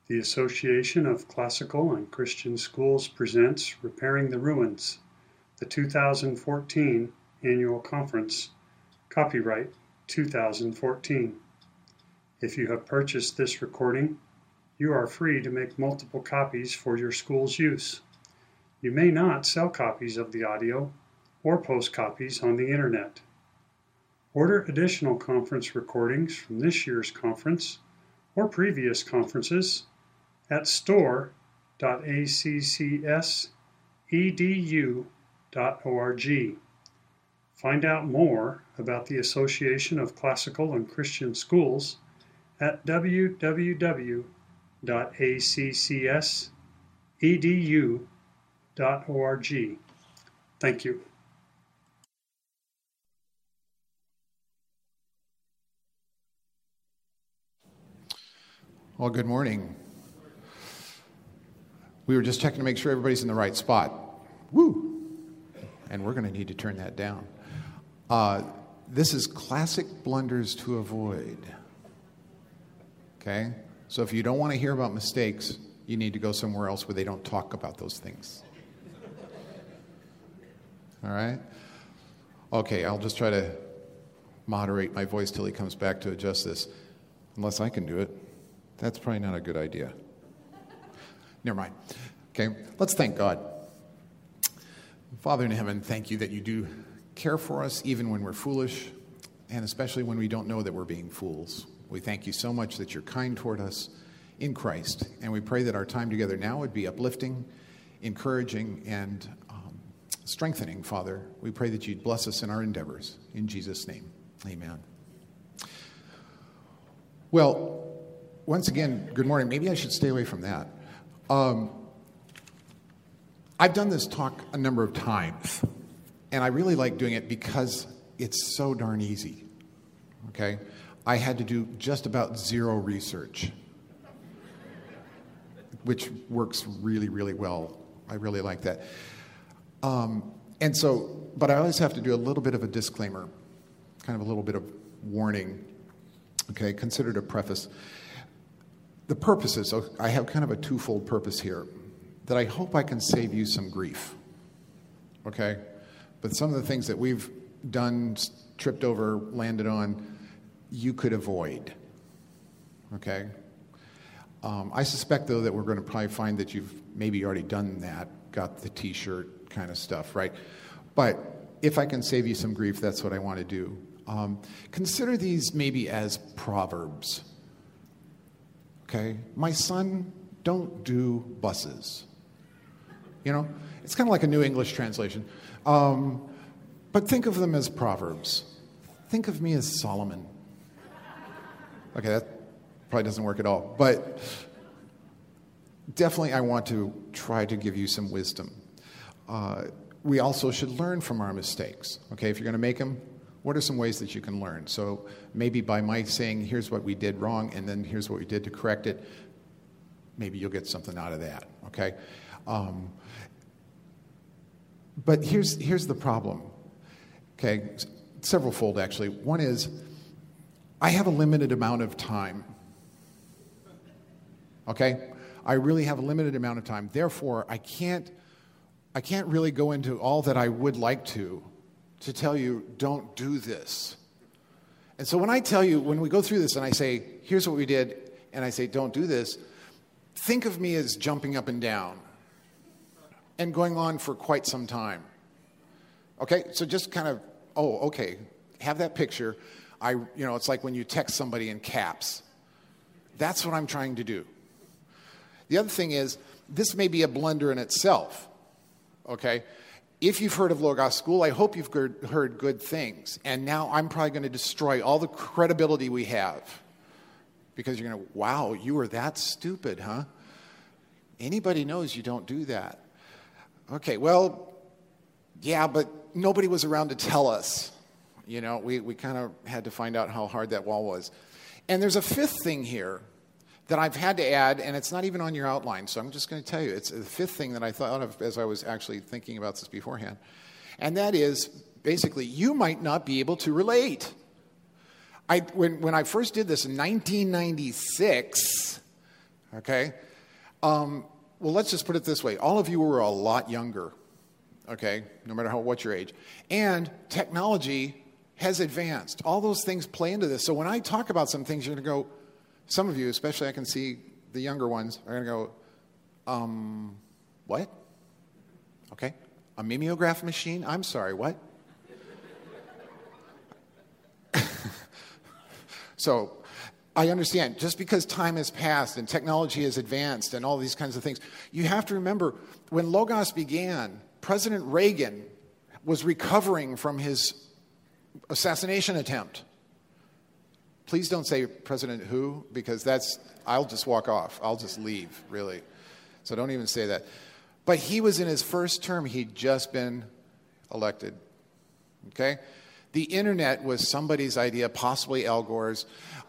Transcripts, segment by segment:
The Association of Classical and Christian Schools presents Repairing the Ruins, the 2014 Annual Conference, copyright 2014. If you have purchased this recording, you are free to make multiple copies for your school's use. You may not sell copies of the audio or post copies on the internet. Order additional conference recordings from this year's conference or previous conferences at store.accs.edu.org. Find out more about the Association of Classical and Christian Schools at www.accs.edu.org. Thank you. Well, good morning. We were just checking to make sure everybody's in the right spot. Woo! And we're going to need to turn that down. This is classic blunders to avoid. Okay? So if you don't want to hear about mistakes, you need to go somewhere else where they don't talk about those things. All right? Okay, I'll just try to moderate my voice till he comes back to adjust this. Unless I can do it. That's probably not a good idea. Never mind. Okay, let's thank God. Father in heaven, thank you that you do care for us even when we're foolish, and especially when we don't know that we're being fools. We thank you so much that you're kind toward us in Christ, and we pray that our time together now would be uplifting, encouraging, and strengthening, Father. We pray that you'd bless us in our endeavors. In Jesus' name, amen. Well, once again, good morning. Maybe I should stay away from that. I've done this talk a number of times, and I really like doing it because it's so darn easy, okay? I had to do just about zero research, which works really, really well. I really like that. But I always have to do a little bit of a disclaimer, kind of a little bit of warning, okay? Consider it a preface. The purpose is, so I have kind of a twofold purpose here, that I hope I can save you some grief, okay? But some of the things that we've done, tripped over, landed on, you could avoid, okay? I suspect, though, that we're going to probably find that you've maybe already done that, got the T-shirt kind of stuff, right? But if I can save you some grief, that's what I want to do. Consider these maybe as proverbs. Okay, my son, don't do buses. You know, it's kind of like a New English translation. But think of them as proverbs. Think of me as Solomon. Okay, that probably doesn't work at all. But definitely I want to try to give you some wisdom. We also should learn from our mistakes. Okay, if you're going to make them, what are some ways that you can learn? So maybe by my saying, here's what we did wrong, and then here's what we did to correct it, maybe you'll get something out of that, okay? But here's the problem, okay? Several-fold, actually. One is, I have a limited amount of time, okay? I really have a limited amount of time. Therefore, I can't really go into all that I would like to tell you, don't do this. And so when I tell you, when we go through this and I say, here's what we did, and I say, don't do this, think of me as jumping up and down and going on for quite some time. Okay? So just kind of, okay, have that picture. It's like when you text somebody in caps. That's what I'm trying to do. The other thing is, this may be a blunder in itself. Okay? If you've heard of Logos School, I hope you've heard good things. And now I'm probably going to destroy all the credibility we have. Because you're going to, wow, you were that stupid, huh? Anybody knows you don't do that. Okay, well, yeah, but nobody was around to tell us. You know, we kind of had to find out how hard that wall was. And there's a fifth thing here that I've had to add, and it's not even on your outline, so I'm just going to tell you. It's the fifth thing that I thought of as I was actually thinking about this beforehand. And that is, basically, you might not be able to relate. When I first did this in 1996, okay? Well, let's just put it this way. All of you were a lot younger, okay, no matter what your age. And technology has advanced. All those things play into this. So when I talk about some things, you're going to go, some of you, especially I can see the younger ones, are going to go, what? Okay. A mimeograph machine? I'm sorry, what? So I understand, just because time has passed and technology has advanced and all these kinds of things, you have to remember, when Logos began, President Reagan was recovering from his assassination attempt. Please don't say President who, because I'll just walk off. I'll just leave, really. So don't even say that. But he was in his first term. He'd just been elected. Okay? The internet was somebody's idea, possibly Al Gore's,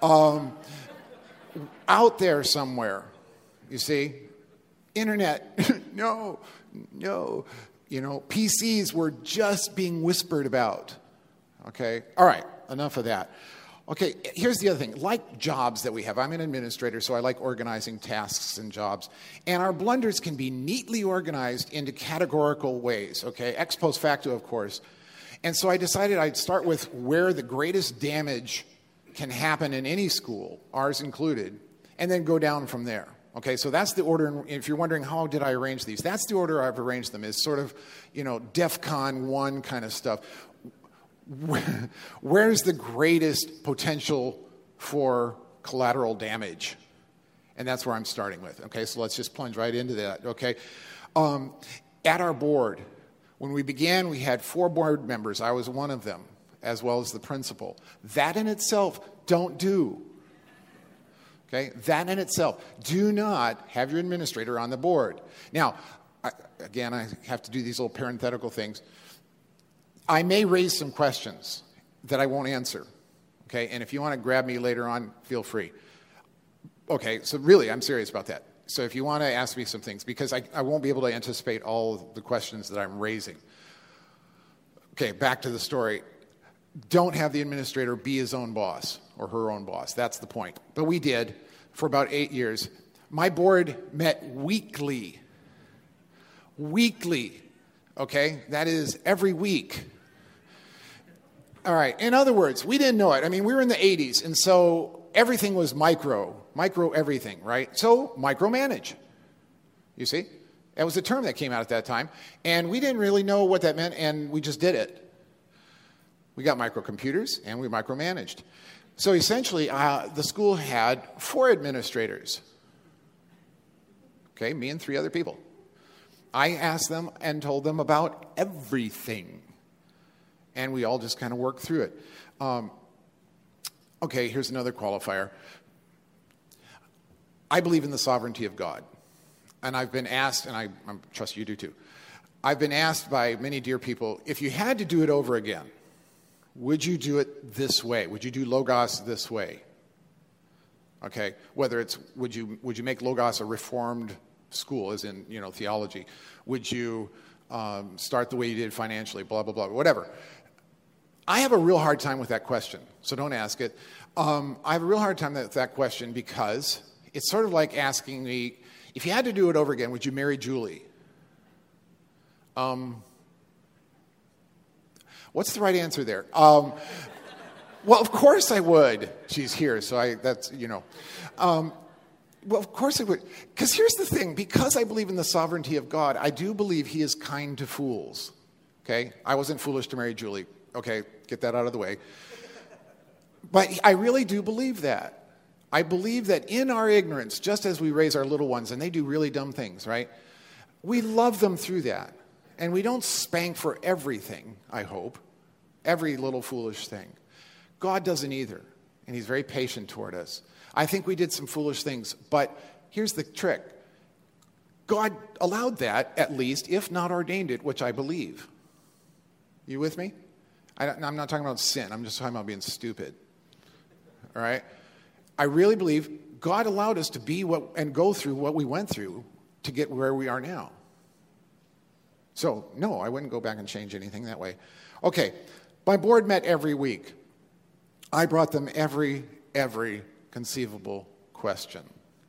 out there somewhere. You see? Internet, no. You know, PCs were just being whispered about. Okay? All right, enough of that. Okay, here's the other thing. Like jobs that we have, I'm an administrator, so I like organizing tasks and jobs. And our blunders can be neatly organized into categorical ways, okay? Ex post facto, of course. And so I decided I'd start with where the greatest damage can happen in any school, ours included, and then go down from there. Okay, so that's the order. If you're wondering how did I arrange these, that's the order I've arranged them. Is sort of, DEFCON 1 kind of stuff. Where's the greatest potential for collateral damage? And that's where I'm starting with. Okay, so let's just plunge right into that. Okay, at our board, when we began, we had 4 board members. I was one of them, as well as the principal. That in itself, don't do. Okay, that in itself, do not have your administrator on the board. Now, I have to do these little parenthetical things. I may raise some questions that I won't answer, okay? And if you want to grab me later on, feel free. Okay, so really, I'm serious about that. So if you want to ask me some things, because I won't be able to anticipate all of the questions that I'm raising. Okay, back to the story. Don't have the administrator be his own boss or her own boss. That's the point. But we did for about 8 years. My board met weekly. Weekly, okay? That is every week. All right, in other words, we didn't know it. I mean, we were in the 80s, and so everything was micro everything, right? So micromanage, you see? That was a term that came out at that time, and we didn't really know what that meant, and we just did it. We got microcomputers, and we micromanaged. So essentially, the school had 4 administrators, okay, me and 3 other people. I asked them and told them about everything. And we all just kind of worked through it. Okay, here's another qualifier. I believe in the sovereignty of God. And I've been asked, and I trust you do too, I've been asked by many dear people, if you had to do it over again, would you do it this way? Would you do Logos this way? Okay, whether it's, would you make Logos a reformed school, as in, theology? Would you start the way you did financially, blah, blah, blah, whatever. I have a real hard time with that question, so don't ask it. I have a real hard time with that question because it's sort of like asking me, if you had to do it over again, would you marry Julie? What's the right answer there? Well, of course I would. She's here, so well, of course I would. Because here's the thing. Because I believe in the sovereignty of God, I do believe he is kind to fools. Okay? I wasn't foolish to marry Julie. Okay, get that out of the way. But I really do believe that. I believe that in our ignorance, just as we raise our little ones, and they do really dumb things, right? We love them through that. And we don't spank for everything, I hope. Every little foolish thing. God doesn't either. And he's very patient toward us. I think we did some foolish things, but here's the trick. God allowed that, at least, if not ordained it, which I believe. You with me? I'm not talking about sin. I'm just talking about being stupid. All right? I really believe God allowed us to be and go through what we went through to get where we are now. So, no, I wouldn't go back and change anything that way. Okay, my board met every week. I brought them every conceivable question.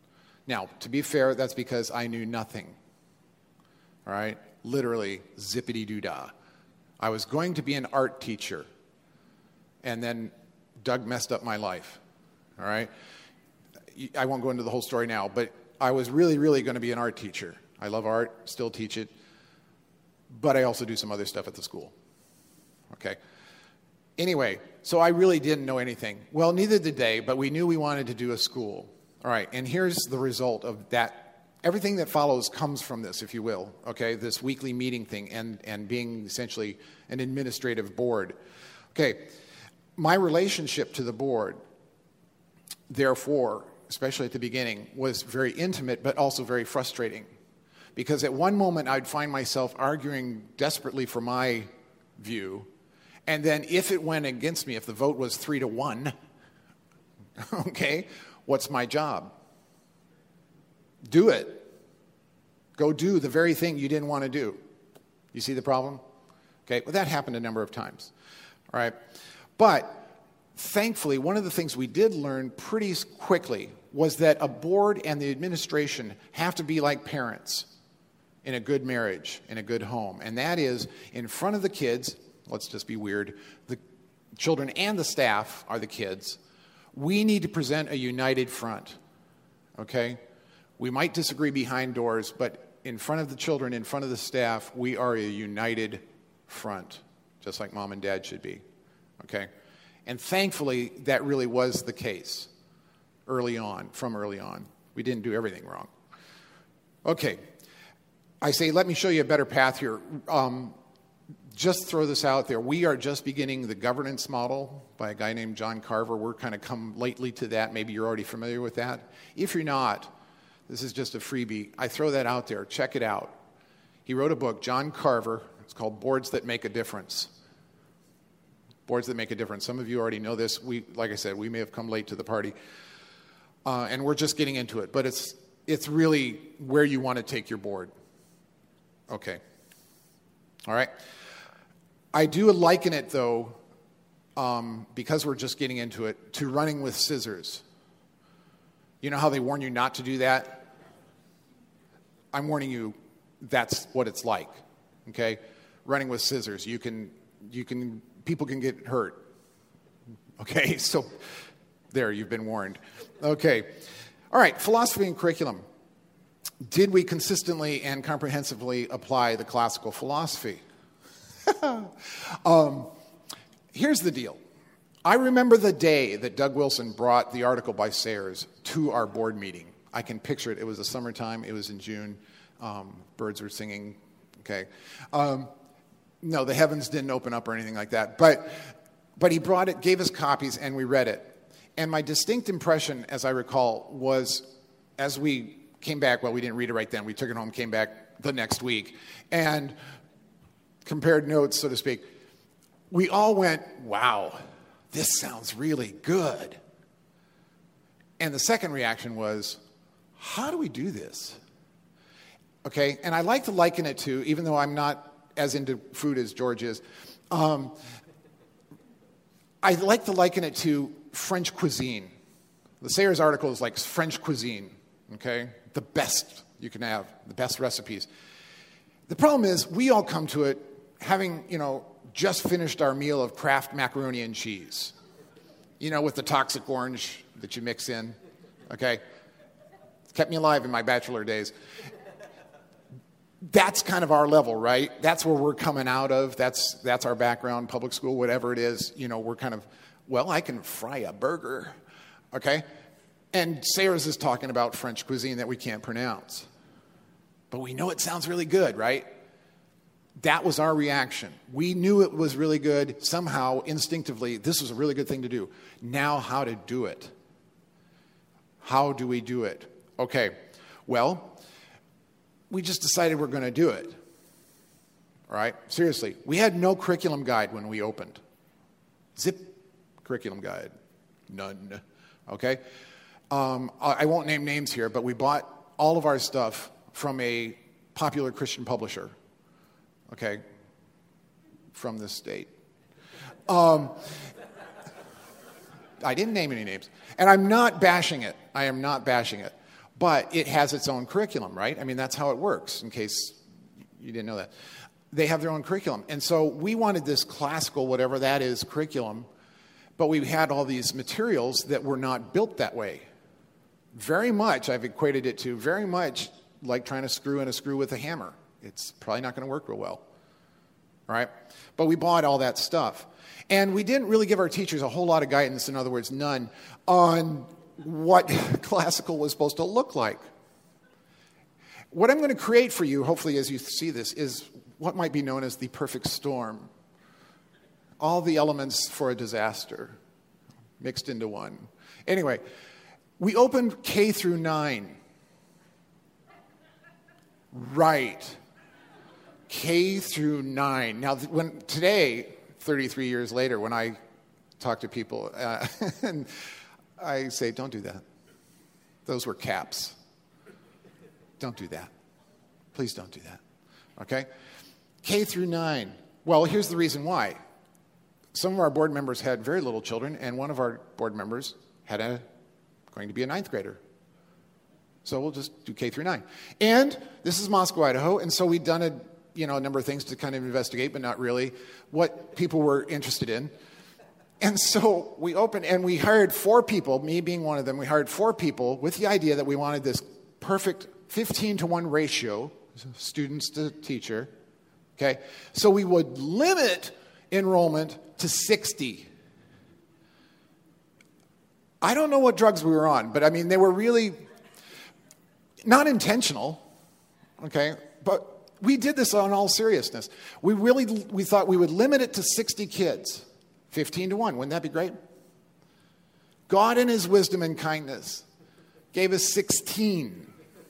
Now, to be fair, that's because I knew nothing. All right? Literally, zippity-doo-dah. I was going to be an art teacher, and then Doug messed up my life. All right? I won't go into the whole story now, but I was really, really going to be an art teacher. I love art, still teach it, but I also do some other stuff at the school. Okay? Anyway, so I really didn't know anything. Well, neither did they, but we knew we wanted to do a school. All right, and here's the result of that. Everything that follows comes from this, if you will, okay, this weekly meeting thing and being essentially an administrative board. Okay, my relationship to the board, therefore, especially at the beginning, was very intimate but also very frustrating. Because at one moment I'd find myself arguing desperately for my view, and then if it went against me, if the vote was 3-1, okay, what's my job? Do it. Go do the very thing you didn't want to do. You see the problem? Okay, well, that happened a number of times. All right, but thankfully, one of the things we did learn pretty quickly was that a board and the administration have to be like parents in a good marriage, in a good home. And that is, in front of the kids, let's just be weird, the children and the staff are the kids, we need to present a united front, okay? We might disagree behind doors, but in front of the children, in front of the staff, we are a united front, just like mom and dad should be, okay? And thankfully, that really was the case early on, from early on. We didn't do everything wrong. Okay, I say, let me show you a better path here. Just throw this out there. We are just beginning the governance model by a guy named John Carver. We're kind of come lately to that. Maybe you're already familiar with that. If you're not, this is just a freebie. I throw that out there. Check it out. He wrote a book, John Carver. It's called Boards That Make a Difference. Boards That Make a Difference. Some of you already know this. Like I said, we may have come late to the party. And we're just getting into it. But it's really where you want to take your board. Okay. All right. I do liken it, though, because we're just getting into it, to running with scissors. You know how they warn you not to do that? I'm warning you, that's what it's like. Okay? Running with scissors. People can get hurt. Okay? So, there, you've been warned. Okay. All right, philosophy and curriculum. Did we consistently and comprehensively apply the classical philosophy? Here's the deal. I remember the day that Doug Wilson brought the article by Sayers to our board meeting. I can picture it. It was the summertime. It was in June. Birds were singing. Okay. No, the heavens didn't open up or anything like that. But he brought it, gave us copies, and we read it. And my distinct impression, as I recall, was as we came back, well, we didn't read it right then. We took it home, came back the next week, and compared notes, so to speak. We all went, wow, this sounds really good. And the second reaction was, how do we do this? Okay, and I like to liken it to, even though I'm not as into food as George is, I like to liken it to French cuisine. The Sayers article is like French cuisine, okay? The best you can have, the best recipes. The problem is we all come to it having, just finished our meal of Kraft macaroni and cheese, with the toxic orange that you mix in, okay? It's kept me alive in my bachelor days. That's kind of our level, right? That's where we're coming out of. That's our background, public school, whatever it is. We're kind of, I can fry a burger, okay? And Sayers is talking about French cuisine that we can't pronounce. But we know it sounds really good, right? That was our reaction. We knew it was really good. Somehow, instinctively, this was a really good thing to do. Now, how to do it. How do we do it? Okay, well, we just decided we're going to do it. All right? Seriously, we had no curriculum guide when we opened. Zip curriculum guide. None. Okay? I won't name names here, but we bought all of our stuff from a popular Christian publisher. Okay? From this state. I didn't name any names. And I'm not bashing it. I am not bashing it. But it has its own curriculum, right? I mean, that's how it works, in case you didn't know that. They have their own curriculum. And so we wanted this classical, whatever that is, curriculum, but we had all these materials that were not built that way. Very much, I've equated it to very much like trying to screw in a screw with a hammer. It's probably not going to work real well, right? But we bought all that stuff. And we didn't really give our teachers a whole lot of guidance, in other words, none, on what classical was supposed to look like. What I'm going to create for you, hopefully as you see this, is what might be known as the perfect storm. All the elements for a disaster mixed into one. Anyway, we opened K through 9. Right. K through 9. Now, today, 33 years later, when I talk to people, and I say, don't do that. Those were caps. Don't do that. Please don't do that. Okay? K through 9. Well, here's the reason why. Some of our board members had very little children, and one of our board members had going to be a 9th grader. So we'll just do K through 9. And this is Moscow, Idaho, and so we'd done a number of things to kind of investigate, but not really, what people were interested in. And so we opened, and we hired 4 people, me being one of them. We hired 4 people with the idea that we wanted this perfect 15-to-1 ratio, students to teacher. Okay? So we would limit enrollment to 60. I don't know what drugs we were on, but I mean, they were really not intentional, okay? But we did this on all seriousness. We thought we would limit it to 60 kids, 15-to-1. Wouldn't that be great? God in his wisdom and kindness gave us 16.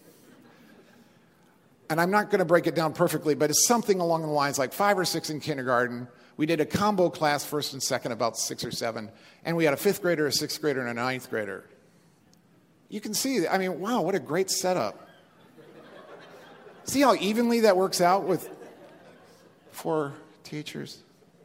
And I'm not going to break it down perfectly, but it's something along the lines like 5 or 6 in kindergarten. We did a combo class, first and second, about 6 or 7. And we had a 5th grader, a 6th grader, and a 9th grader. You can see, I mean, wow, what a great setup. See how evenly that works out with 4 teachers?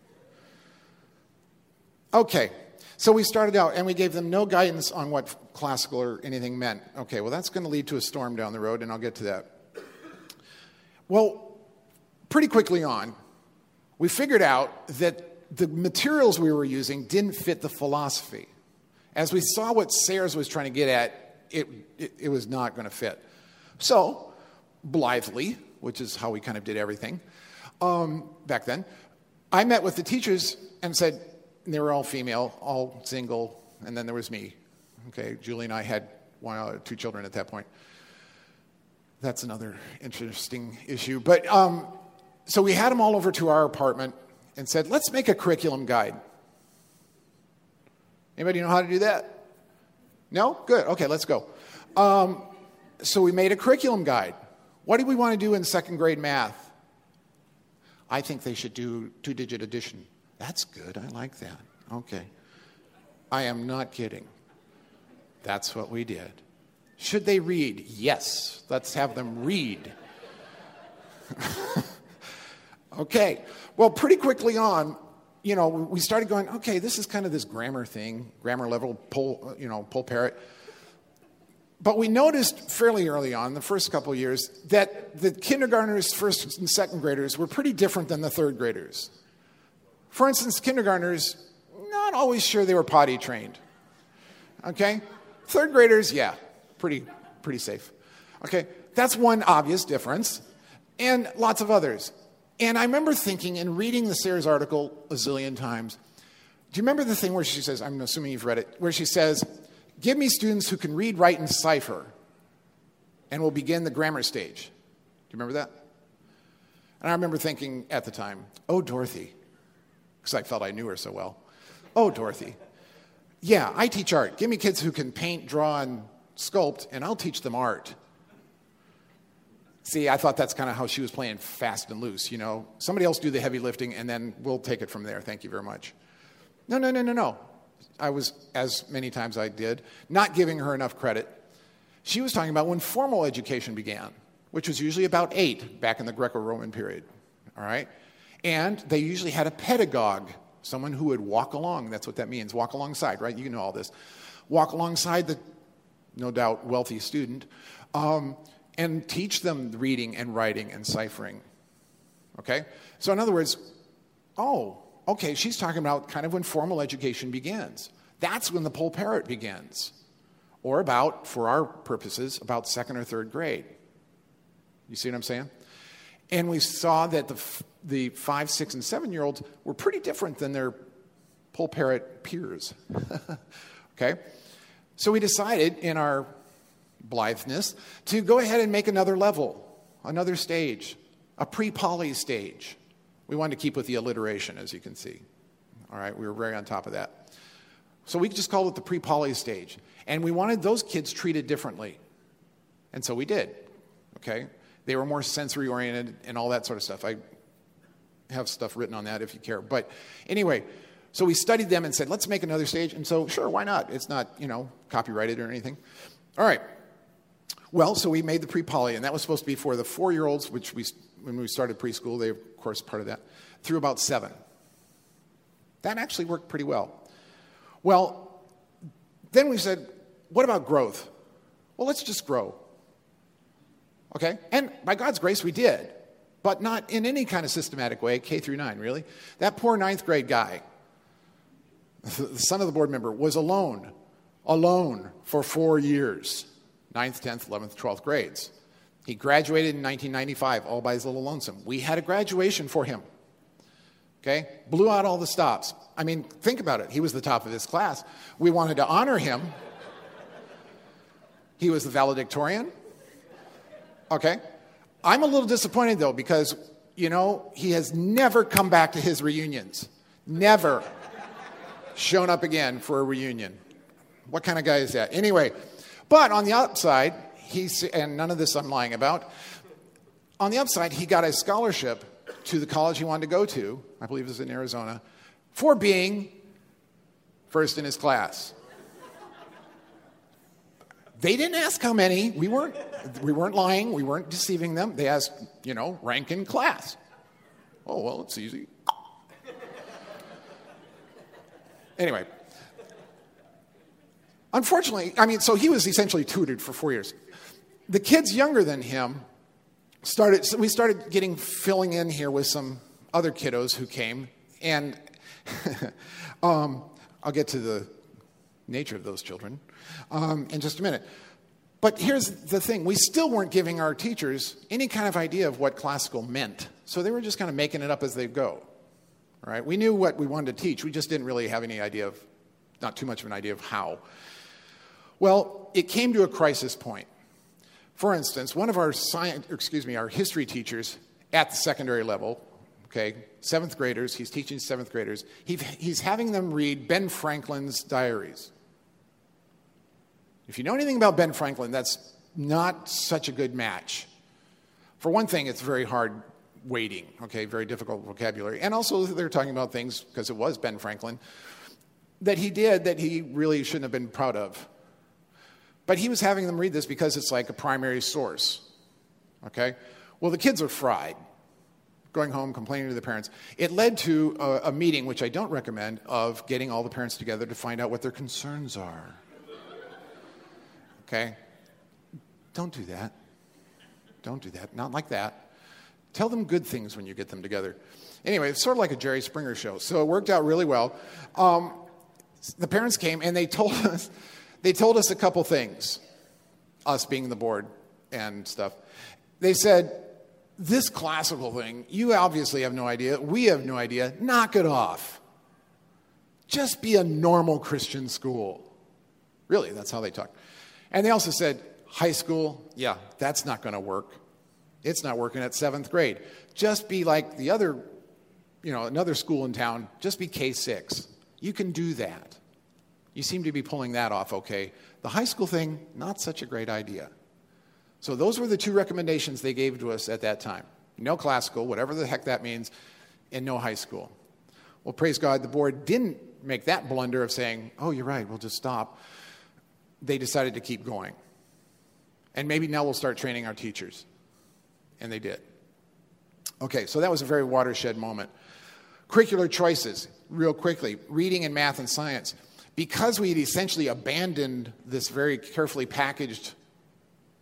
Okay, so we started out, and we gave them no guidance on what classical or anything meant. Okay, well, that's going to lead to a storm down the road, and I'll get to that. Well, pretty quickly on, we figured out that the materials we were using didn't fit the philosophy. As we saw what Sayers was trying to get at, it was not going to fit. So, blithely, which is how we kind of did everything back then, I met with the teachers and said, and they were all female, all single, and then there was me. Okay, Julie and I had 1 or 2 children at that point. That's another interesting issue. But so we had them all over to our apartment and said, let's make a curriculum guide. Anybody know how to do that? No? Good. Okay, let's go. So we made a curriculum guide. What do we want to do in 2nd grade math? I think they should do 2-digit addition. That's good. I like that. Okay. I am not kidding. That's what we did. Should they read? Yes. Let's have them read. Okay. Well, pretty quickly on, we started going, okay, this is kind of this grammar thing, grammar level, pull parrot. But we noticed fairly early on, the first couple of years, that the kindergartners, 1st and 2nd graders were pretty different than the 3rd graders. For instance, kindergartners, not always sure they were potty trained. Okay? 3rd graders, yeah, pretty safe. Okay? That's one obvious difference, and lots of others. And I remember thinking and reading the Sayers article a zillion times. Do you remember the thing where she says, I'm assuming you've read it, where she says, give me students who can read, write, and cipher, and we'll begin the grammar stage. Do you remember that? And I remember thinking at the time, oh, Dorothy, because I felt I knew her so well. Oh, Dorothy. Yeah, I teach art. Give me kids who can paint, draw, and sculpt, and I'll teach them art. See, I thought that's kind of how she was playing fast and loose, Somebody else do the heavy lifting, and then we'll take it from there. Thank you very much. No. I was, as many times I did, not giving her enough credit. She was talking about when formal education began, which was usually about 8 back in the Greco-Roman period, all right? And they usually had a pedagogue, someone who would walk along. That's what that means, walk alongside, right? You know all this. Walk alongside the, no doubt, wealthy student and teach them reading and writing and ciphering. Okay? So in other words, okay, she's talking about kind of when formal education begins. That's when the Poll Parrot begins. Or about, for our purposes, about 2nd or 3rd grade. You see what I'm saying? And we saw that the 5, 6, and 7-year-olds were pretty different than their Poll Parrot peers. Okay? So we decided in our blitheness to go ahead and make another level, another stage, a pre-poly stage. We wanted to keep with the alliteration, as you can see. All right, we were very on top of that. So we just called it the pre-poly stage. And we wanted those kids treated differently. And so we did. Okay? They were more sensory-oriented and all that sort of stuff. I have stuff written on that if you care. But anyway, so we studied them and said, let's make another stage. And so, sure, why not? It's not, copyrighted or anything. All right. Well, so we made the pre-poly, and that was supposed to be for the 4-year-olds, which when we started preschool, they, of course, part of that, through about 7. That actually worked pretty well. Well, then we said, what about growth? Well, let's just grow. Okay? And by God's grace, we did, but not in any kind of systematic way, K through 9, really. That poor 9th grade guy, the son of the board member, was alone for 4 years, 9th, 10th, 11th, 12th grades. He graduated in 1995, all by his little lonesome. We had a graduation for him. Okay? Blew out all the stops. I mean, think about it. He was the top of his class. We wanted to honor him. He was the valedictorian. Okay? I'm a little disappointed, though, because, he has never come back to his reunions. Never shown up again for a reunion. What kind of guy is that? Anyway, but on the upside, and none of this I'm lying about, on the upside, he got a scholarship to the college he wanted to go to, I believe it was in Arizona, for being first in his class. They didn't ask how many. We weren't lying. We weren't deceiving them. They asked, rank in class. Oh, well, it's easy. Anyway. Unfortunately, so he was essentially tutored for 4 years. The kids younger than him we started filling in here with some other kiddos who came, and I'll get to the nature of those children in just a minute. But here's the thing. We still weren't giving our teachers any kind of idea of what classical meant. So they were just kind of making it up as they go. All right? We knew what we wanted to teach. We just didn't really have any idea not too much of an idea of how. Well, it came to a crisis point. For instance, one of our history teachers at the secondary level, okay, 7th graders, he's teaching 7th graders, he's having them read Ben Franklin's diaries. If you know anything about Ben Franklin, that's not such a good match. For one thing, it's very hard weighting, okay, very difficult vocabulary. And also they're talking about things, because it was Ben Franklin, that he did that he really shouldn't have been proud of. But he was having them read this because it's like a primary source, okay? Well, the kids are fried, going home, complaining to the parents. It led to a meeting, which I don't recommend, of getting all the parents together to find out what their concerns are. Okay? Don't do that. Don't do that. Not like that. Tell them good things when you get them together. Anyway, it's sort of like a Jerry Springer show. So it worked out really well. The parents came and they told us a couple things, us being the board and stuff. They said, this classical thing, you obviously have no idea. We have no idea. Knock it off. Just be a normal Christian school. Really, that's how they talk. And they also said, high school, yeah, that's not going to work. It's not working at 7th grade. Just be like the other, another school in town. Just be K6. You can do that. You seem to be pulling that off okay. The high school thing, not such a great idea. So those were the 2 recommendations they gave to us at that time. No classical, whatever the heck that means, and no high school. Well, praise God, the board didn't make that blunder of saying, oh, you're right, we'll just stop. They decided to keep going. And maybe now we'll start training our teachers. And they did. Okay, so that was a very watershed moment. Curricular choices, real quickly. Reading and math and science. Because we had essentially abandoned this very carefully packaged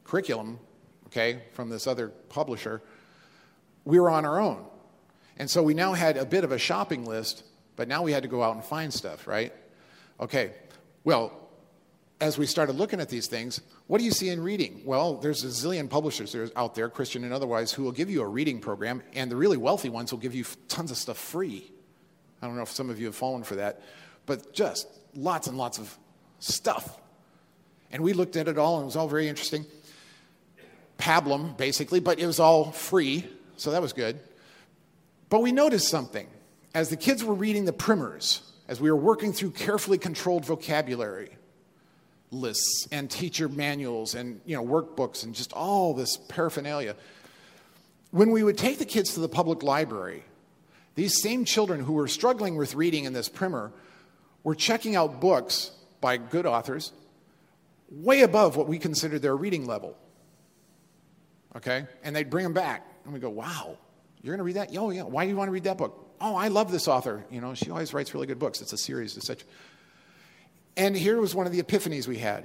curriculum, okay, from this other publisher, we were on our own. And so we now had a bit of a shopping list, but now we had to go out and find stuff, right? Okay, well, as we started looking at these things, what do you see in reading? Well, there's a zillion publishers out there, Christian and otherwise, who will give you a reading program, and the really wealthy ones will give you tons of stuff free. I don't know if some of you have fallen for that, but just lots and lots of stuff. And we looked at it all, and it was all very interesting. Pablum, basically, but it was all free, so that was good. But we noticed something. As the kids were reading the primers, as we were working through carefully controlled vocabulary lists and teacher manuals and workbooks and just all this paraphernalia, when we would take the kids to the public library, these same children who were struggling with reading in this primer were checking out books by good authors way above what we considered their reading level. Okay? And they'd bring them back. And we go, wow, you're going to read that? Oh, yeah. Why do you want to read that book? Oh, I love this author. She always writes really good books. It's a series, etc. And here was one of the epiphanies we had.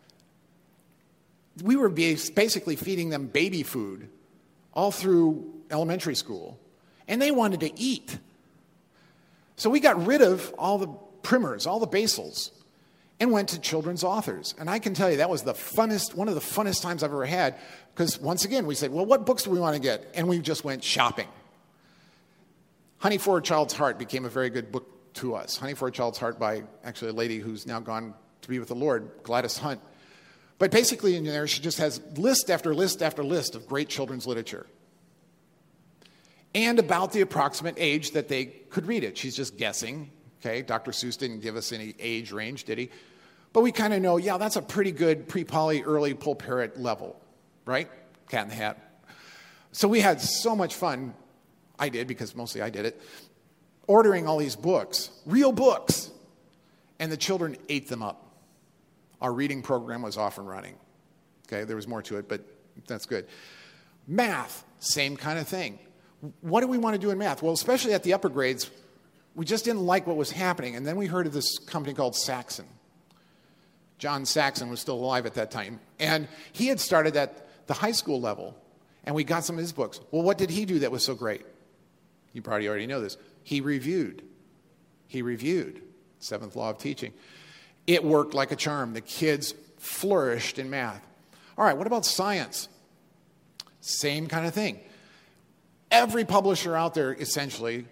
We were basically feeding them baby food all through elementary school, and they wanted to eat. So we got rid of all the primers, all the basals, and went to children's authors. And I can tell you that was one of the funnest times I've ever had, because once again we said, well, what books do we want to get? And we just went shopping. Honey for a Child's Heart became a very good book to us. Honey for a Child's Heart by actually a lady who's now gone to be with the Lord, Gladys Hunt. But basically in there, she just has list after list after list of great children's literature. And about the approximate age that they could read it. She's just guessing. Okay, Dr. Seuss didn't give us any age range, did he? But we kind of know, yeah, that's a pretty good pre-poly, early Pull Parrot level, right? Cat in the Hat. So we had so much fun. I did, because mostly I did it. Ordering all these books, real books, and the children ate them up. Our reading program was off and running. Okay, there was more to it, but that's good. Math, same kind of thing. What do we want to do in math? Well, especially at the upper grades, we just didn't like what was happening. And then we heard of this company called Saxon. John Saxon was still alive at that time. And he had started at the high school level, and we got some of his books. Well, what did he do that was so great? You probably already know this. He reviewed. Seventh Law of Teaching. It worked like a charm. The kids flourished in math. All right, what about science? Same kind of thing. Every publisher out there, essentially,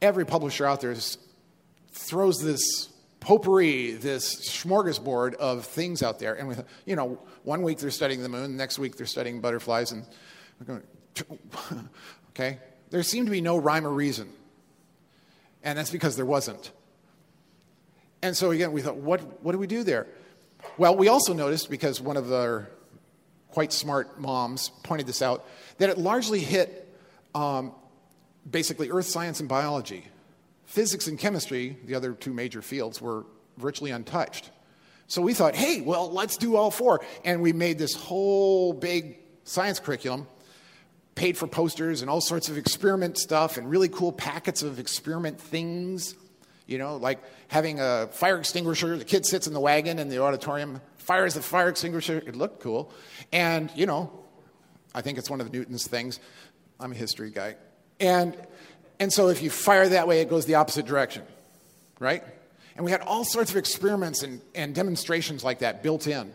throws this potpourri, this smorgasbord of things out there. And, one week they're studying the moon, next week they're studying butterflies. And we're going, okay? There seemed to be no rhyme or reason. And that's because there wasn't. And so again, we thought, what do we do there? Well, we also noticed, because one of our quite smart moms pointed this out, that it largely hit basically earth science and biology. Physics and chemistry, the other two major fields, were virtually untouched. So we thought, hey, well, let's do all four. And we made this whole big science curriculum, paid for posters and all sorts of experiment stuff and really cool packets of experiment things, like having a fire extinguisher. The kid sits in the wagon in the auditorium, fires the fire extinguisher. It looked cool. And, I think it's one of Newton's things. I'm a history guy. And so if you fire that way, it goes the opposite direction, right? And we had all sorts of experiments and demonstrations like that built in.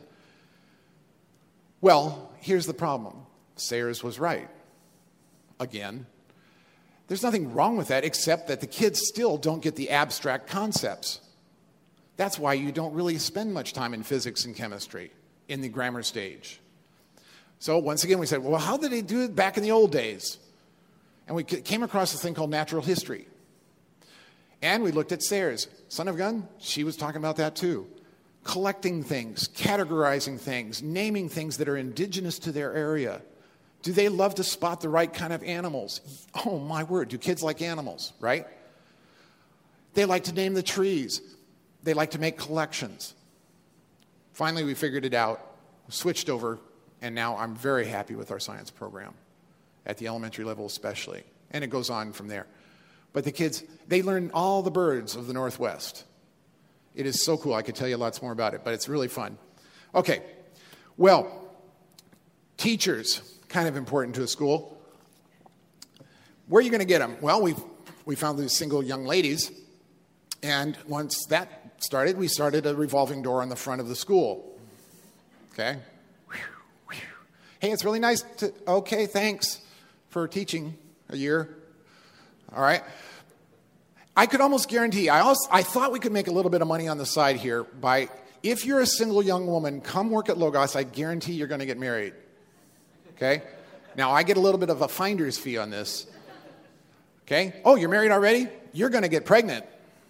Well, here's the problem. Sayers was right. Again, there's nothing wrong with that, except that the kids still don't get the abstract concepts. That's why you don't really spend much time in physics and chemistry in the grammar stage. So once again, we said, well, how did they do it back in the old days? And we came across a thing called natural history. And we looked at Sayers. Son of Gun, she was talking about that too. Collecting things, categorizing things, naming things that are indigenous to their area. Do they love to spot the right kind of animals? Oh, my word, do kids like animals, right? They like to name the trees. They like to make collections. Finally, we figured it out, switched over, and now I'm very happy with our science program, at the elementary level especially. And it goes on from there. But the kids, they learn all the birds of the Northwest. It is so cool. I could tell you lots more about it, but it's really fun. Okay, well, Teachers, kind of important to a school. Where are you going to get them? Well, we found these single young ladies, and once that started, we started a revolving door on the front of the school. Okay? Hey, it's really nice to... Okay, thanks for teaching a year. All right? I could almost guarantee, I thought we could make a little bit of money on the side here by, if you're a single young woman, come work at Logos, I guarantee you're going to get married. Okay? Now, I get a little bit of a finder's fee on this. Okay? Oh, you're married already? You're going to get pregnant.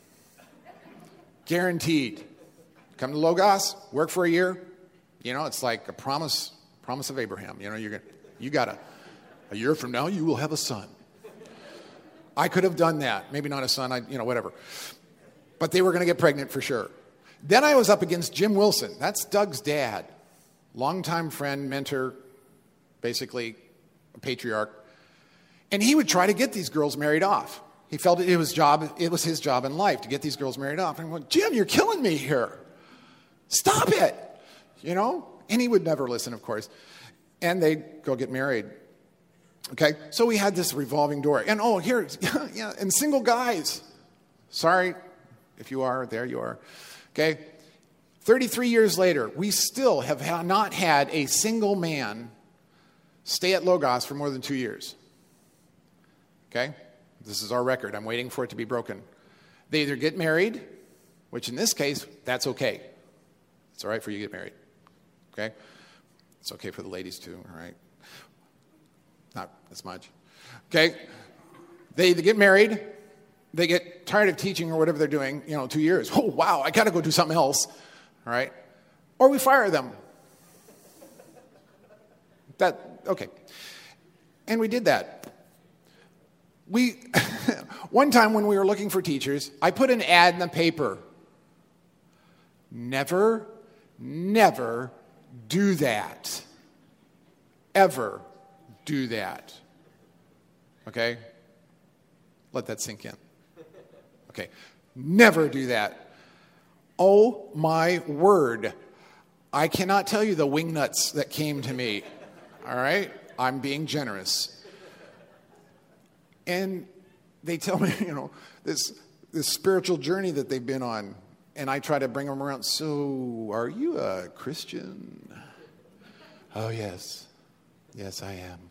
Guaranteed. Come to Logos, work for a year. You know, it's like a promise of Abraham. You know, you got a year from now, you will have a son. I could have done that. Maybe not a son, whatever. But they were going to get pregnant for sure. Then I was up against Jim Wilson. That's Doug's dad. Longtime friend, mentor, basically a patriarch. And he would try to get these girls married off. He felt it was his job in life to get these girls married off. And I went, Jim, you're killing me here. Stop it. You know? And he would never listen, of course. And they'd go get married. Okay? So we had this revolving door. And and single guys. Sorry if you are, there you are. Okay? 33 years later, we still have not had a single man stay at Logos for more than 2 years. Okay? This is our record. I'm waiting for it to be broken. They either get married, which in this case, that's okay. It's all right for you to get married. Okay? It's okay for the ladies too, all right? Not as much. Okay? They either get married, they get tired of teaching or whatever they're doing, 2 years. Oh, wow, I got to go do something else. All right? Or we fire them. Okay. And we did that. One time when we were looking for teachers, I put an ad in the paper. Never do that. Ever do that. Okay? Let that sink in. Okay. Never do that. Oh my word. I cannot tell you the wingnuts that came to me. All right? I'm being generous. And they tell me, this spiritual journey that they've been on. And I try to bring them around. So, are you a Christian? Oh, yes. Yes, I am.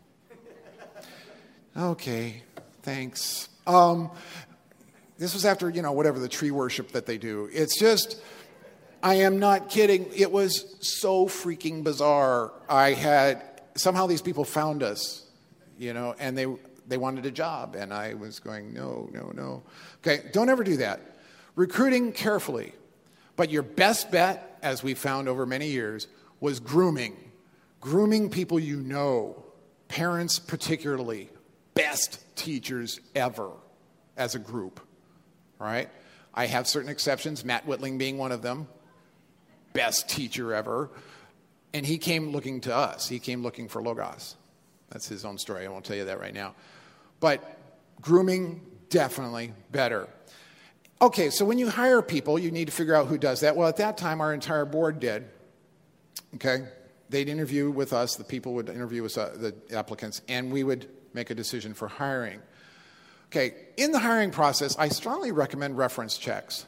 Okay, thanks. This was after, whatever the tree worship that they do. It's just, I am not kidding. It was so freaking bizarre. Somehow these people found us, and they wanted a job. And I was going, no. Okay, don't ever do that. Recruiting carefully. But your best bet, as we found over many years, was grooming. Grooming people parents particularly, best teachers ever as a group. All right? I have certain exceptions, Matt Whitling being one of them. Best teacher ever. And he came looking to us. He came looking for Logos. That's his own story. I won't tell you that right now. But grooming, definitely better. Okay, so when you hire people, you need to figure out who does that. Well, at that time, our entire board did. Okay? They'd interview with us. The people would interview with the applicants, and we would make a decision for hiring. Okay, in the hiring process, I strongly recommend reference checks.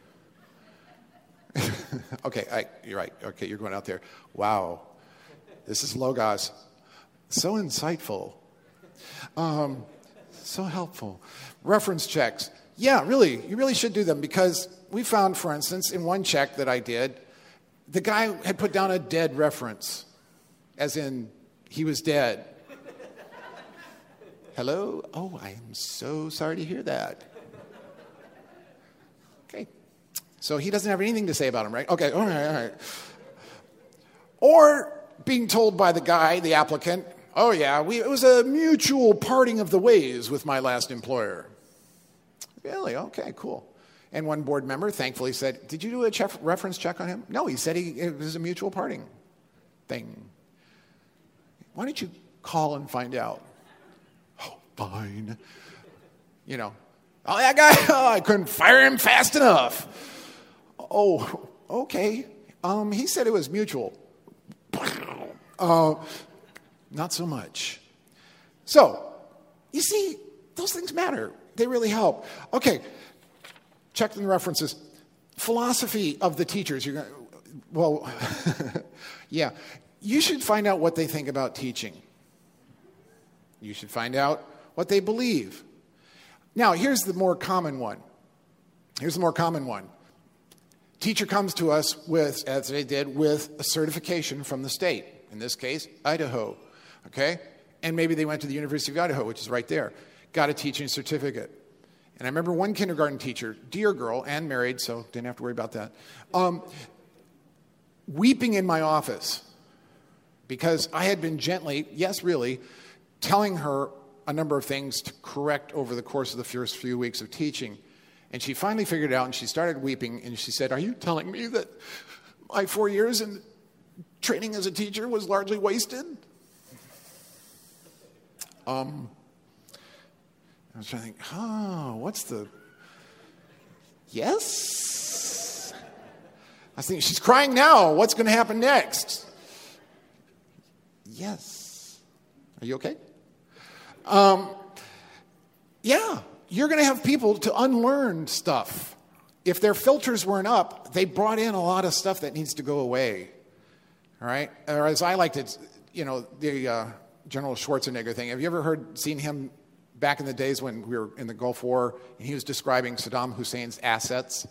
Okay, you're right. Okay, you're going out there. Wow, this is Logos. So insightful. So helpful. Reference checks. Yeah, really, you really should do them because we found, for instance, in one check that I did, the guy had put down a dead reference, as in he was dead. Hello? Oh, I am so sorry to hear that. Okay. So he doesn't have anything to say about him, right? Okay, all right. Or being told by the guy, the applicant, oh yeah, it was a mutual parting of the ways with my last employer. Really? Okay, cool. And one board member thankfully said, did you do a reference check on him? No, he said it was a mutual parting thing. Why don't you call and find out? Oh, fine. Oh, that guy, I couldn't fire him fast enough. Oh, okay. He said it was mutual. not so much. So, you see, those things matter. They really help. Okay, check the references. Philosophy of the teachers. Yeah. You should find out what they think about teaching. You should find out what they believe. Now, here's the more common one. Teacher comes to us with, as they did, with a certification from the state. In this case, Idaho. Okay? And maybe they went to the University of Idaho, which is right there. Got a teaching certificate. And I remember one kindergarten teacher, dear girl, and married, so didn't have to worry about that, weeping in my office because I had been gently, yes, really, telling her a number of things to correct over the course of the first few weeks of teaching. And she finally figured it out, and she started weeping, and she said, are you telling me that my 4 years in training as a teacher was largely wasted? I was trying to think, what's the... Yes? I was thinking, she's crying now. What's going to happen next? Yes. Are you okay? Yeah. You're going to have people to unlearn stuff. If their filters weren't up, they brought in a lot of stuff that needs to go away. All right? Or as I liked it, the General Schwarzenegger thing. Have you ever seen him back in the days when we were in the Gulf War and he was describing Saddam Hussein's assets?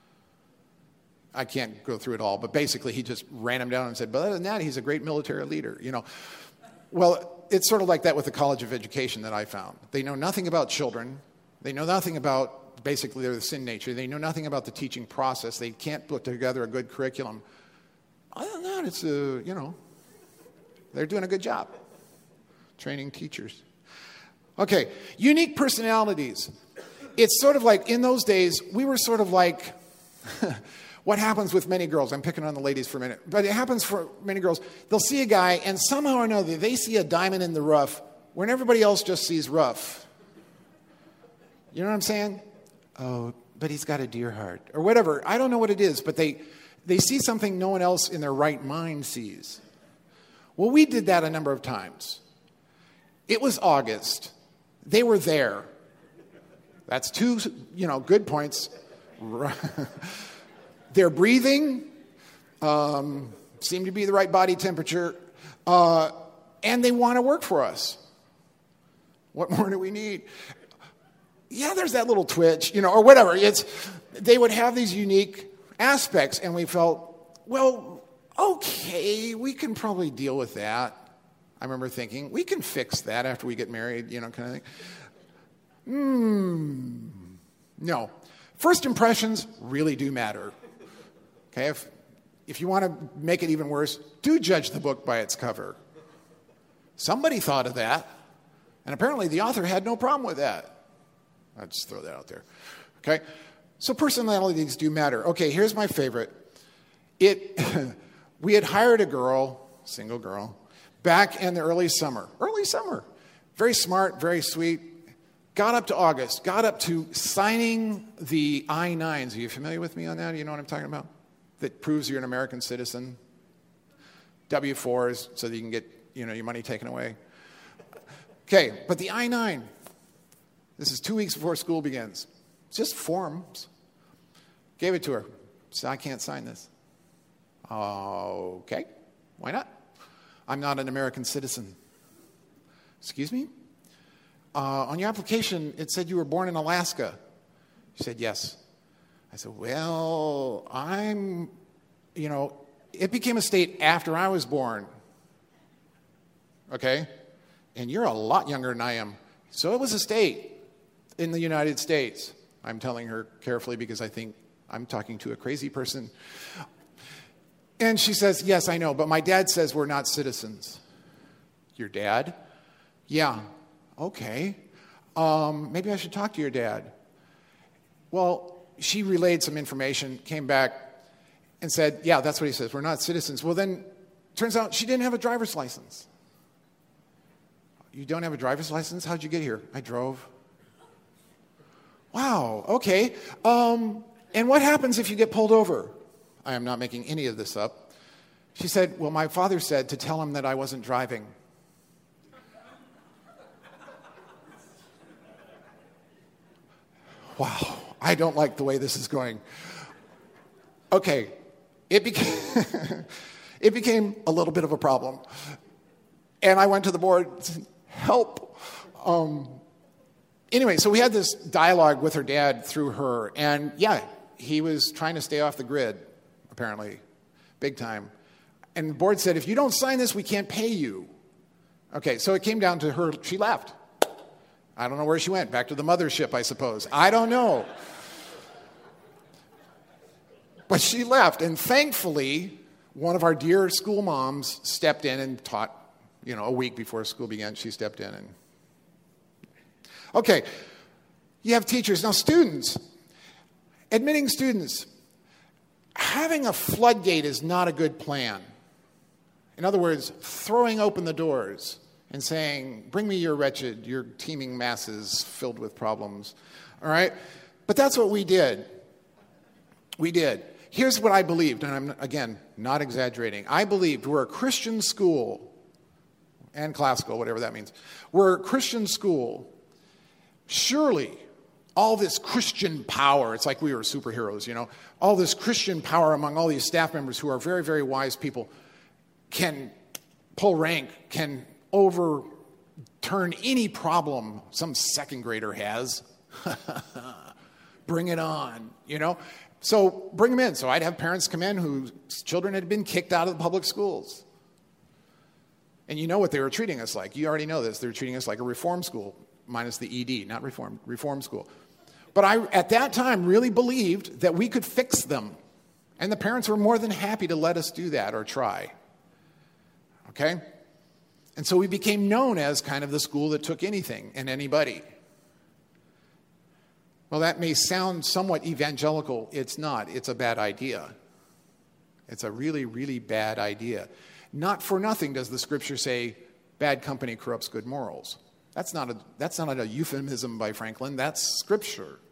I can't go through it all, but basically he just ran him down and said, but other than that, he's a great military leader, Well, it's sort of like that with the College of Education that I found. They know nothing about children. They know nothing about, basically, their sin nature. They know nothing about the teaching process. They can't put together a good curriculum. Other than that, it's, they're doing a good job training teachers. Okay, unique personalities. It's sort of like, in those days, we were sort of like, what happens with many girls, I'm picking on the ladies for a minute, but it happens for many girls. They'll see a guy, and somehow or another, they see a diamond in the rough, when everybody else just sees rough. You know what I'm saying? Oh, but he's got a deer heart, or whatever. I don't know what it is, but they see something no one else in their right mind sees. Well, we did that a number of times. It was August. They were there. That's two, good points. They're breathing, seem to be the right body temperature, and they want to work for us. What more do we need? Yeah, there's that little twitch, or whatever. They would have these unique aspects, and we felt, well, okay, we can probably deal with that. I remember thinking, we can fix that after we get married, kind of thing. No. First impressions really do matter. Okay, if you want to make it even worse, do judge the book by its cover. Somebody thought of that, and apparently the author had no problem with that. I'll just throw that out there. Okay, so personalities do matter. Okay, here's my favorite. We had hired a girl, single girl, back in the early summer. Very smart, very sweet. Got up to August, got up to signing the I-9s. Are you familiar with me on that? You know what I'm talking about? That proves you're an American citizen. W-4s, so that you can get, your money taken away. Okay, but the I-9, this is 2 weeks before school begins. It's just forms. Gave it to her. Said, I can't sign this. Okay, why not? I'm not an American citizen. Excuse me? On your application, it said you were born in Alaska. She said, yes. I said, well, it became a state after I was born. Okay? And you're a lot younger than I am. So it was a state in the United States. I'm telling her carefully because I think I'm talking to a crazy person. And she says, yes, I know, but my dad says we're not citizens. Your dad? Yeah. Okay. Maybe I should talk to your dad. Well, she relayed some information, came back, and said, yeah, that's what he says. We're not citizens. Well, then, turns out she didn't have a driver's license. You don't have a driver's license? How'd you get here? I drove. Wow, okay. And what happens if you get pulled over? I am not making any of this up. She said, well, my father said to tell him that I wasn't driving. Wow, I don't like the way this is going. Okay, it became, it became a little bit of a problem. And I went to the board and said, help. Anyway, so we had this dialogue with her dad through her. And yeah, he was trying to stay off the grid, apparently, big time. And the board said, if you don't sign this, we can't pay you. Okay, so it came down to her. She left. I don't know where she went. Back to the mothership, I suppose. I don't know. But she left. And thankfully, one of our dear school moms stepped in and taught, a week before school began. She stepped in. And okay, you have teachers. Now, students, admitting students, having a floodgate is not a good plan. In other words, throwing open the doors and saying, bring me your wretched, your teeming masses filled with problems. All right? But that's what we did. We did. Here's what I believed, and I'm, again, not exaggerating. I believed we're a Christian school, and classical, whatever that means. We're a Christian school. Surely, all this Christian power, it's like we were superheroes, all this Christian power among all these staff members who are very, very wise people can pull rank, can overturn any problem some second grader has. Bring it on, So bring them in. So I'd have parents come in whose children had been kicked out of the public schools. And you know what they were treating us like. You already know this. They were treating us like a reform school, minus the ED, not reform school. But I, at that time, really believed that we could fix them. And the parents were more than happy to let us do that or try. Okay? And so we became known as kind of the school that took anything and anybody. Well, that may sound somewhat evangelical. It's not. It's a bad idea. It's a really, really bad idea. Not for nothing does the scripture say, bad company corrupts good morals. That's not a euphemism by Franklin. That's scripture.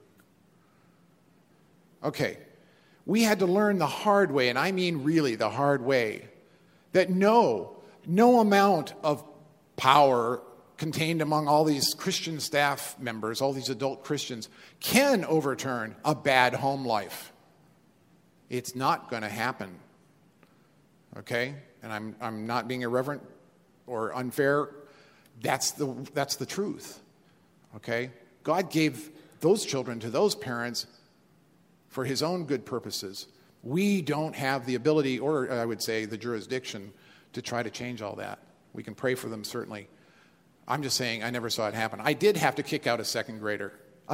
Okay. We had to learn the hard way, and I mean really the hard way, that no amount of power contained among all these Christian staff members, all these adult Christians, can overturn a bad home life. It's not going to happen. Okay? And I'm not being irreverent or unfair. That's the truth. Okay? God gave those children to those parents for his own good purposes. We don't have the ability, or I would say the jurisdiction, to try to change all that. We can pray for them, certainly. I'm just saying I never saw it happen. I did have to kick out a second grader,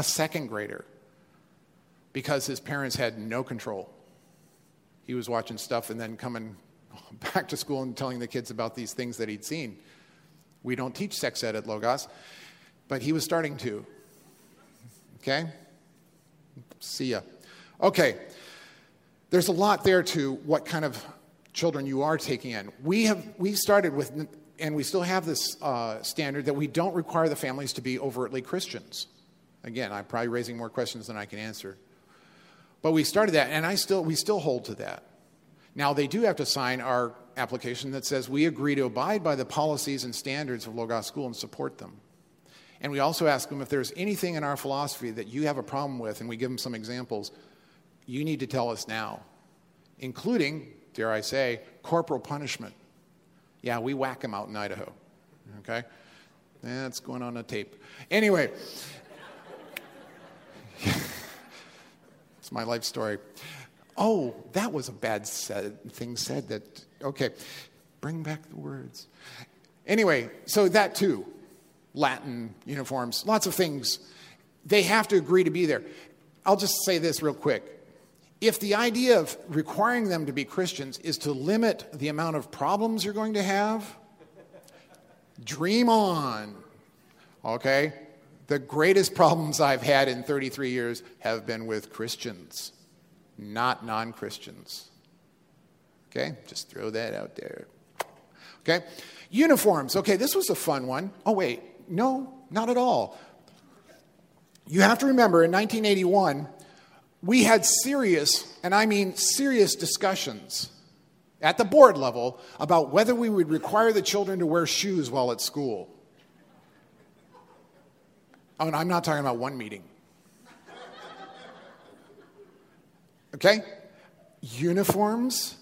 because his parents had no control. He was watching stuff and then coming back to school and telling the kids about these things that he'd seen. We don't teach sex ed at Logos, but he was starting to. Okay? See ya. Okay. There's a lot there to what kind of children you are taking in. We started with, and we still have this standard that we don't require the families to be overtly Christians. Again, I'm probably raising more questions than I can answer. But we started that, and we still hold to that. Now, they do have to sign our application that says we agree to abide by the policies and standards of Logos School and support them. And we also ask them if there's anything in our philosophy that you have a problem with, and we give them some examples, you need to tell us now, including, dare I say, corporal punishment. Yeah, we whack them out in Idaho. Okay? That's going on a tape. Anyway. It's my life story. Oh, that was a bad thing said that, okay, bring back the words. Anyway, so that too, Latin uniforms, lots of things. They have to agree to be there. I'll just say this real quick. If the idea of requiring them to be Christians is to limit the amount of problems you're going to have, dream on, okay? The greatest problems I've had in 33 years have been with Christians, not non-Christians. Okay? Just throw that out there. Okay? Uniforms. Okay, this was a fun one. Oh, wait. No, not at all. You have to remember, in 1981, we had serious, and I mean serious discussions at the board level about whether we would require the children to wear shoes while at school. Oh, and I'm not talking about one meeting. Okay? Uniforms?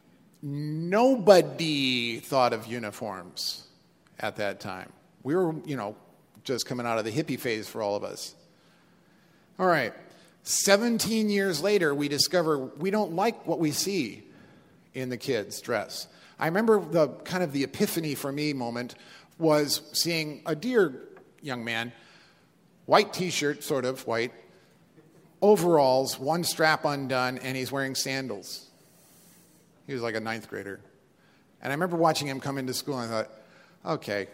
Nobody thought of uniforms at that time. We were, just coming out of the hippie phase for all of us. All right. 17 years later, we discover we don't like what we see in the kids' dress. I remember the epiphany for me moment was seeing a dear young man, white t-shirt, sort of white, overalls, one strap undone, and he's wearing sandals. He was like a 9th grader. And I remember watching him come into school, and I thought, okay,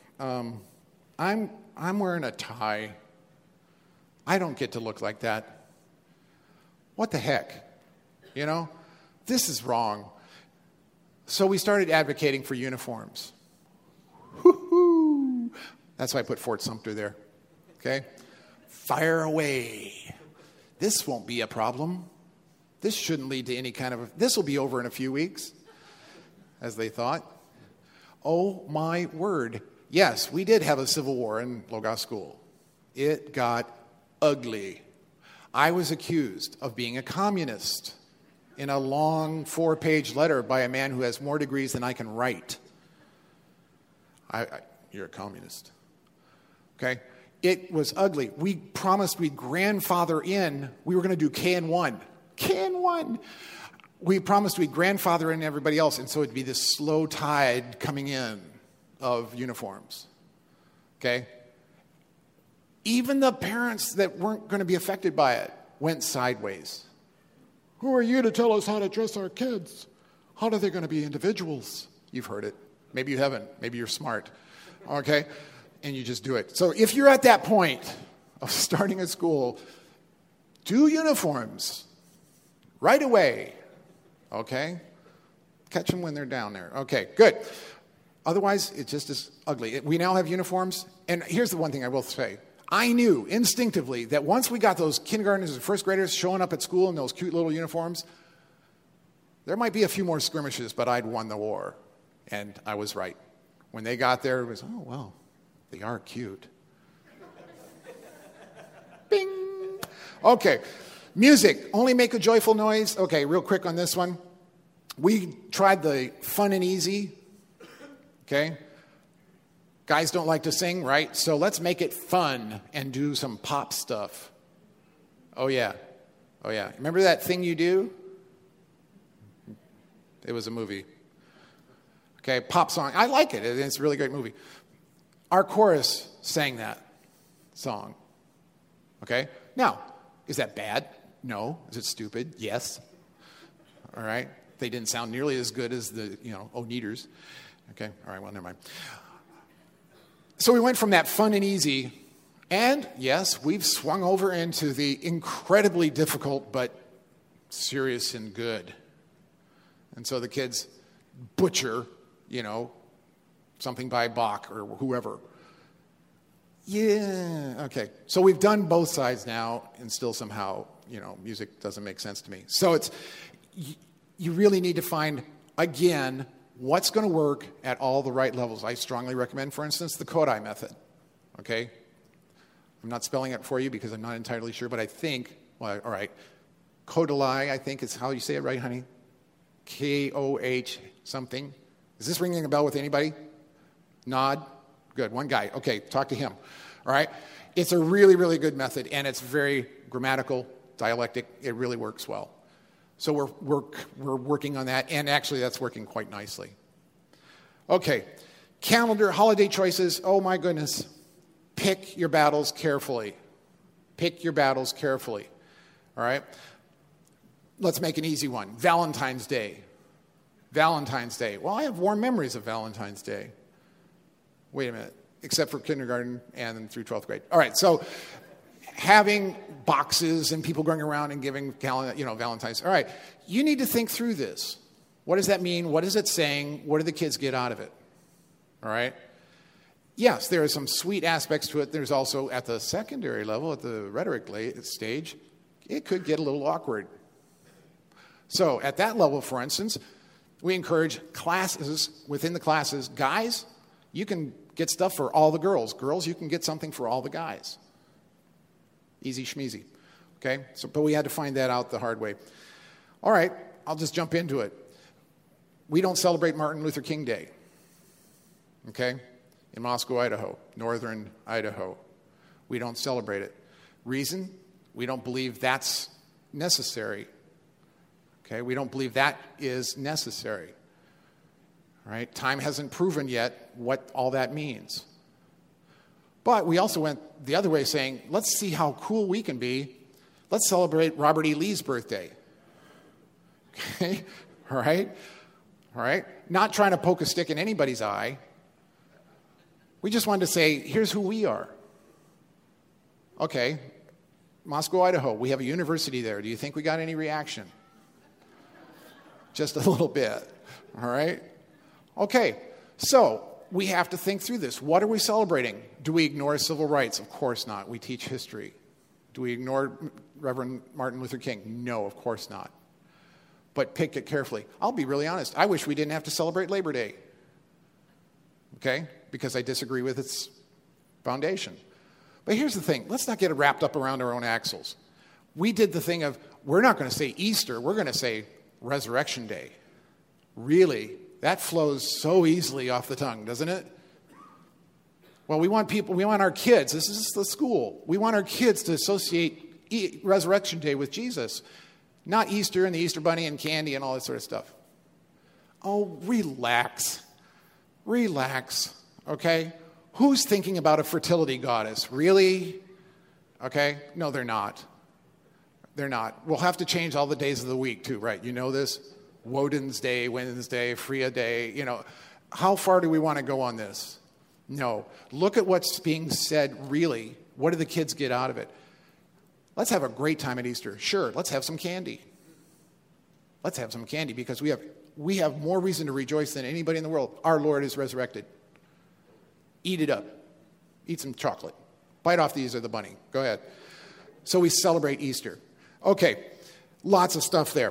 I'm wearing a tie. I don't get to look like that. What the heck? This is wrong. So we started advocating for uniforms. Woo-hoo! That's why I put Fort Sumter there. Okay? Fire away. This won't be a problem. This shouldn't lead to any this will be over in a few weeks, as they thought. Oh my word. Yes, we did have a civil war in Logos School. It got ugly. I was accused of being a communist in a long 4-page letter by a man who has more degrees than I can write. You're a communist. Okay? It was ugly. We promised we'd grandfather in. We were going to do KN1. KN1. We promised we'd grandfather in everybody else, and so it'd be this slow tide coming in of uniforms. Okay? Even the parents that weren't going to be affected by it went sideways. Who are you to tell us how to dress our kids? How are they going to be individuals? You've heard it. Maybe you haven't. Maybe you're smart. Okay? And you just do it. So if you're at that point of starting a school, do uniforms right away. Okay? Catch them when they're down there. Okay, good. Otherwise, it just is ugly. We now have uniforms. And here's the one thing I will say. I knew instinctively that once we got those kindergartners and first graders showing up at school in those cute little uniforms, there might be a few more skirmishes, but I'd won the war. And I was right. When they got there, it was, oh, well, they are cute. Bing! Okay, music. Only make a joyful noise. Okay, real quick on this one. We tried the fun and easy. Okay? Guys don't like to sing, right? So let's make it fun and do some pop stuff. Oh, yeah. Oh, yeah. Remember that thing you do? It was a movie. Okay, pop song. I like it. It's a really great movie. Our chorus sang that song. Okay? Now, is that bad? No. Is it stupid? Yes. All right? They didn't sound nearly as good as the, Oneaters. Okay? All right, well, never mind. So we went from that fun and easy, and yes, we've swung over into the incredibly difficult but serious and good. And so the kids butcher, something by Bach or whoever. Yeah, okay. So we've done both sides now, and still somehow, music doesn't make sense to me. So you really need to find, again, what's going to work at all the right levels. I strongly recommend, for instance, the Kodai method. Okay? I'm not spelling it for you because I'm not entirely sure, but I think, all right, Kodai, I think is how you say it, right, honey? K-O-H something. Is this ringing a bell with anybody? Nod? Good, one guy. Okay, talk to him. All right? It's a really, really good method, and it's very grammatical, dialectic. It really works well. So we're working on that, and actually that's working quite nicely. Okay, calendar, holiday choices. Oh my goodness. Pick your battles carefully. Pick your battles carefully. All right? Let's make an easy one. Valentine's Day. Valentine's Day. Well, I have warm memories of Valentine's Day. Wait a minute. Except for kindergarten and through 12th grade. All right, so having boxes and people going around and giving Valentine's. All right, you need to think through this. What does that mean? What is it saying? What do the kids get out of it? All right? Yes, there are some sweet aspects to it. There's also, at the secondary level, at the rhetoric stage, it could get a little awkward. So at that level, for instance, we encourage classes, within the classes, guys, you can get stuff for all the girls. Girls, you can get something for all the guys. Easy schmeezy. Okay? But we had to find that out the hard way. All right, I'll just jump into it. We don't celebrate Martin Luther King Day, okay, in Moscow, Idaho, northern Idaho. We don't celebrate it. Reason? We don't believe that's necessary. Okay, we don't believe that is necessary. All right, time hasn't proven yet what all that means. But we also went the other way, saying, let's see how cool we can be. Let's celebrate Robert E. Lee's birthday. Okay, all right. Not trying to poke a stick in anybody's eye. We just wanted to say, here's who we are. Okay, Moscow, Idaho, we have a university there. Do you think we got any reaction? Just a little bit, all right? Okay, so we have to think through this. What are we celebrating? Do we ignore civil rights? Of course not. We teach history. Do we ignore Reverend Martin Luther King? No, of course not. But pick it carefully. I'll be really honest. I wish we didn't have to celebrate Labor Day. Okay? Because I disagree with its foundation. But here's the thing. Let's not get wrapped up around our own axles. We did the thing of, we're not going to say Easter. We're going to say Resurrection Day. Really? That flows so easily off the tongue, doesn't it? Well, we want our kids, this is the school, we want our kids to associate Resurrection Day with Jesus, not Easter and the Easter Bunny and candy and all that sort of stuff. Oh, relax, okay? Who's thinking about a fertility goddess? Really? Okay? No, they're not. They're not. We'll have to change all the days of the week too, right? You know this? Woden's Day, Wednesday, Freya Day, you know. How far do we want to go on this? No. Look at what's being said really. What do the kids get out of it? Let's have a great time at Easter. Sure, let's have some candy. Let's have some candy because we have more reason to rejoice than anybody in the world. Our Lord is resurrected. Eat it up. Eat some chocolate. Bite off the ears of the bunny. Go ahead. So we celebrate Easter. Okay, lots of stuff there.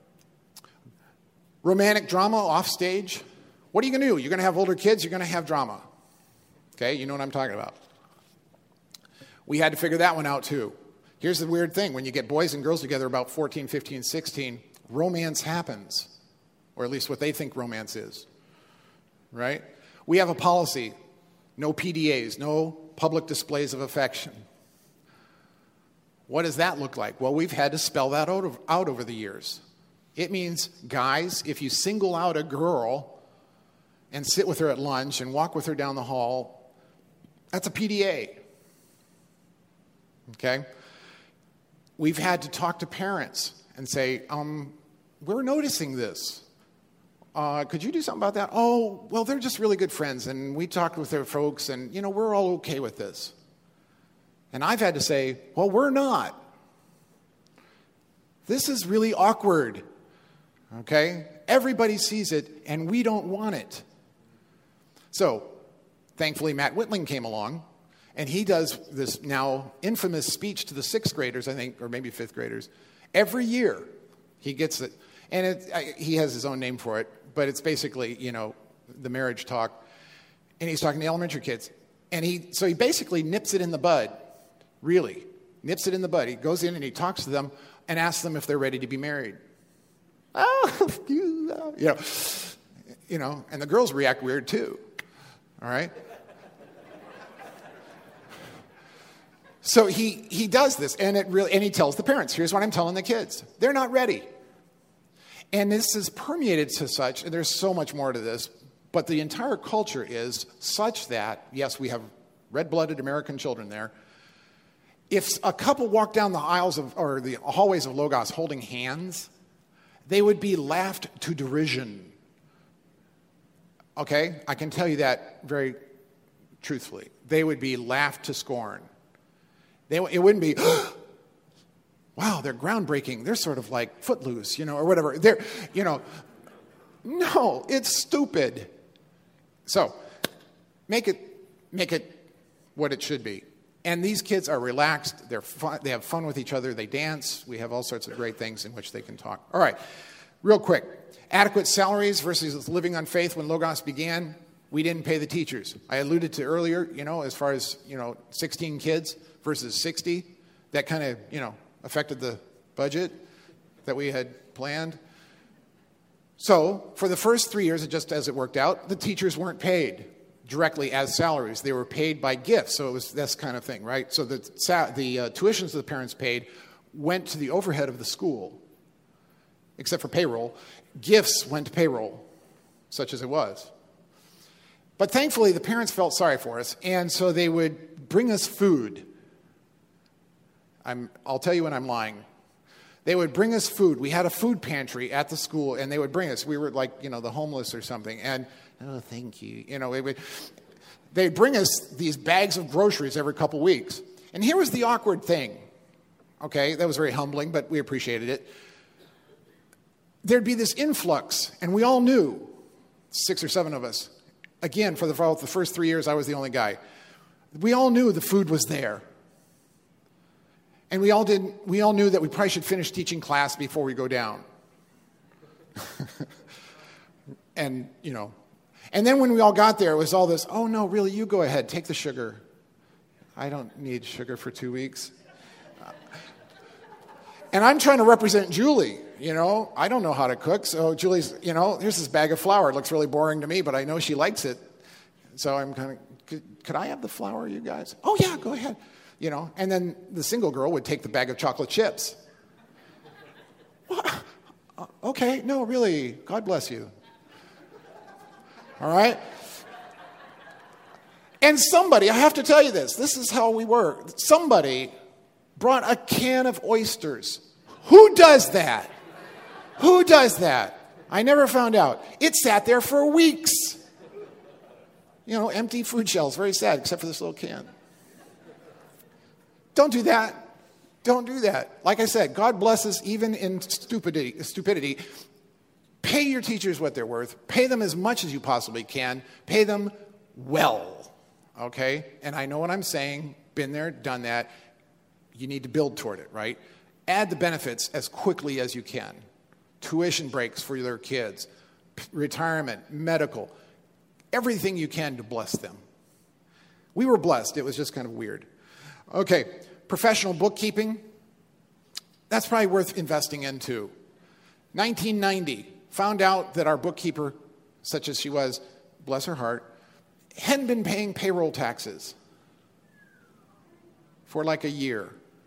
Romantic drama off stage. What are you going to do? You're going to have older kids, you're going to have drama. Okay, you know what I'm talking about. We had to figure that one out too. Here's the weird thing. When you get boys and girls together about 14, 15, 16, romance happens. Or at least what they think romance is. Right? We have a policy. No PDAs, no public displays of affection. What does that look like? Well, we've had to spell that out over the years. It means, guys, if you single out a girl and sit with her at lunch and walk with her down the hall, that's a PDA. Okay? We've had to talk to parents and say, we're noticing this. Could you do something about that? Oh, well, they're just really good friends, and we talked with their folks, and, we're all okay with this. And I've had to say, well, we're not. This is really awkward. Okay? Everybody sees it, and we don't want it. So, thankfully, Matt Whitling came along, and he does this now infamous speech to the 6th graders, I think, or maybe 5th graders. Every year, he gets it. And he has his own name for it, but it's basically, the marriage talk. And he's talking to elementary kids. And he basically nips it in the bud, really. Nips it in the bud. He goes in and he talks to them and asks them if they're ready to be married. Oh, and the girls react weird too. All right? So he does this, and he tells the parents, here's what I'm telling the kids. They're not ready. And this is permeated to such, and there's so much more to this, but the entire culture is such that, yes, we have red-blooded American children there. If a couple walked down the aisles or the hallways of Logos holding hands, they would be laughed to derision. Okay? I can tell you that very truthfully. They would be laughed to scorn. It wouldn't be, wow, they're groundbreaking. They're sort of like Footloose, or whatever. No, it's stupid. So, make it what it should be. And these kids are relaxed. They have fun with each other. They dance. We have all sorts of great things in which they can talk. All right, real quick. Adequate salaries versus living on faith. When Logos began, we didn't pay the teachers. I alluded to earlier, as far as, 16 kids versus 60. That kind of, affected the budget. that we had planned. So for the first 3 years, just as it worked out, the teachers weren't paid directly as salaries. They were paid by gifts. So it was this kind of thing, right? So the tuitions that the parents paid went to the overhead of the school, except for payroll. Gifts went to payroll, such as it was. But thankfully, the parents felt sorry for us, and so they would bring us food. I'll tell you when I'm lying. They would bring us food. We had a food pantry at the school, and they would bring us. We were like, the homeless or something. And, oh, thank you. They'd bring us these bags of groceries every couple weeks. And here was the awkward thing. Okay, that was very humbling, but we appreciated it. There'd be this influx, and we all knew, 6 or 7 of us. Again, for the first 3 years, I was the only guy. We all knew the food was there. And we all knew that we probably should finish teaching class before we go down. And then when we all got there, it was all this, oh no, really, you go ahead, take the sugar. I don't need sugar for 2 weeks. And I'm trying to represent Julie, I don't know how to cook, so Julie's, here's this bag of flour. It looks really boring to me, but I know she likes it. So I'm kind of, could I have the flour, you guys? Oh yeah, go ahead. And then the single girl would take the bag of chocolate chips. What? Okay, no, really, God bless you. All right? And somebody, I have to tell you this is how we were. Somebody brought a can of oysters. Who does that? Who does that? I never found out. It sat there for weeks. Empty food shelves, very sad, except for this little can. Don't do that. Don't do that. Like I said, God blesses even in stupidity. Pay your teachers what they're worth. Pay them as much as you possibly can. Pay them well. Okay? And I know what I'm saying. Been there, done that. You need to build toward it, right? Add the benefits as quickly as you can. Tuition breaks for their kids. Retirement, medical. Everything you can to bless them. We were blessed. It was just kind of weird. Okay, professional bookkeeping. That's probably worth investing into. 1990, found out that our bookkeeper, such as she was, bless her heart, hadn't been paying payroll taxes for like a year.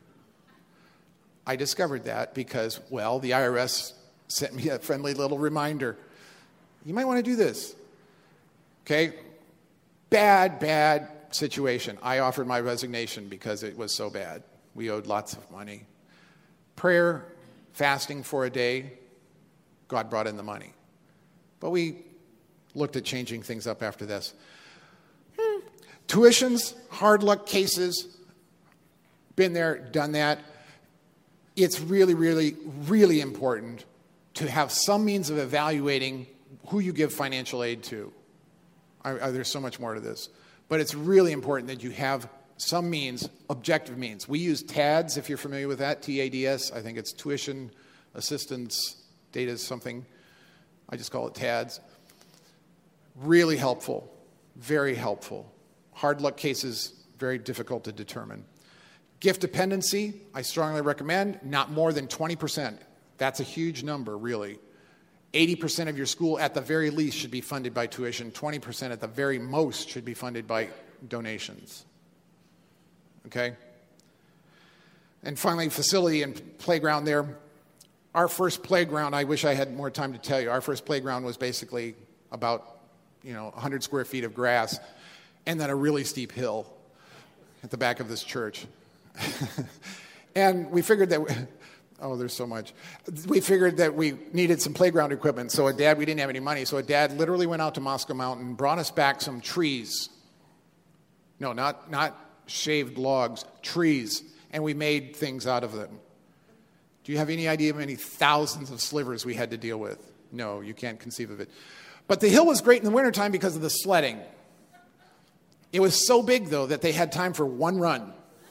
I discovered that because, the IRS sent me a friendly little reminder. You might want to do this. Okay? Bad situation. I offered my resignation because it was so bad. We owed lots of money. Prayer, fasting for a day, God brought in the money. But we looked at changing things up after this. Tuitions, hard luck cases, been there, done that. It's really, really, really important to have some means of evaluating who you give financial aid to. There's so much more to this. But it's really important that you have some means, objective means. We use TADS, if you're familiar with that, TADS. I think it's Tuition Assistance Data something. I just call it TADS. Really helpful, very helpful. Hard luck cases, very difficult to determine. Gift dependency, I strongly recommend, not more than 20%. That's a huge number, really. 80% of your school, at the very least, should be funded by tuition. 20% at the very most should be funded by donations. Okay? And finally, facility and playground there. Our first playground, I wish I had more time to tell you. Our first playground was basically about, 100 square feet of grass and then a really steep hill at the back of this church. And we figured that... there's so much. We figured that we needed some playground equipment. So we didn't have any money. So Dad literally went out to Moscow Mountain, brought us back some trees. No, not shaved logs, trees. And we made things out of them. Do you have any idea of how many thousands of slivers we had to deal with? No, you can't conceive of it. But the hill was great in the wintertime because of the sledding. It was so big, though, that they had time for one run.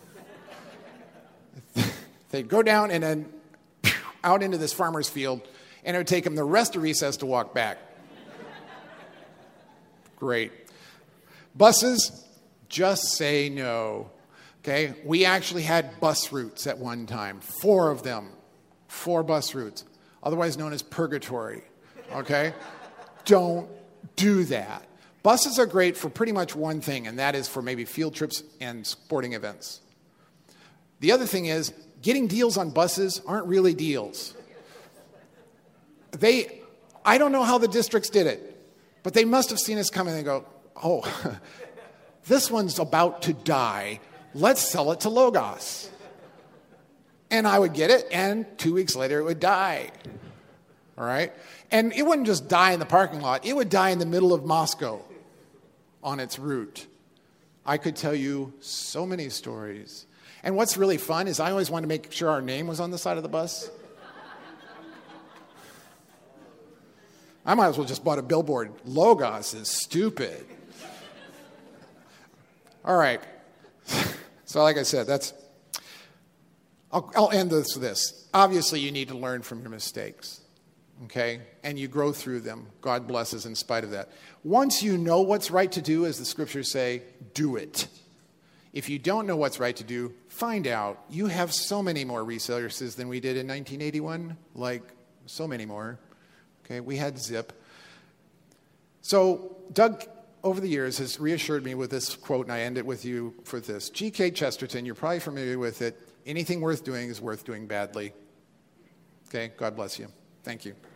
They'd go down and then out into this farmer's field, and it would take them the rest of recess to walk back. Great. Buses, just say no. Okay? We actually had bus routes at one time, 4 of them. 4 bus routes, otherwise known as purgatory, okay? Don't do that. Buses are great for pretty much one thing, and that is for maybe field trips and sporting events. The other thing is, getting deals on buses aren't really deals. I don't know how the districts did it, but they must have seen us coming and go, oh, this one's about to die. Let's sell it to Logos. And I would get it, and 2 weeks later it would die. All right? And it wouldn't just die in the parking lot. It would die in the middle of Moscow on its route. I could tell you so many stories. And what's really fun is I always wanted to make sure our name was on the side of the bus. I might as well just bought a billboard. Logos is stupid. All right. So like I said, I'll end this with this. Obviously, you need to learn from your mistakes, okay? And you grow through them. God blesses in spite of that. Once you know what's right to do, as the scriptures say, do it. If you don't know what's right to do, find out. You have so many more resources than we did in 1981, like so many more. Okay, we had Zip. So Doug, over the years, has reassured me with this quote, and I end it with you for this. G.K. Chesterton, you're probably familiar with it. Anything worth doing is worth doing badly. Okay, God bless you. Thank you.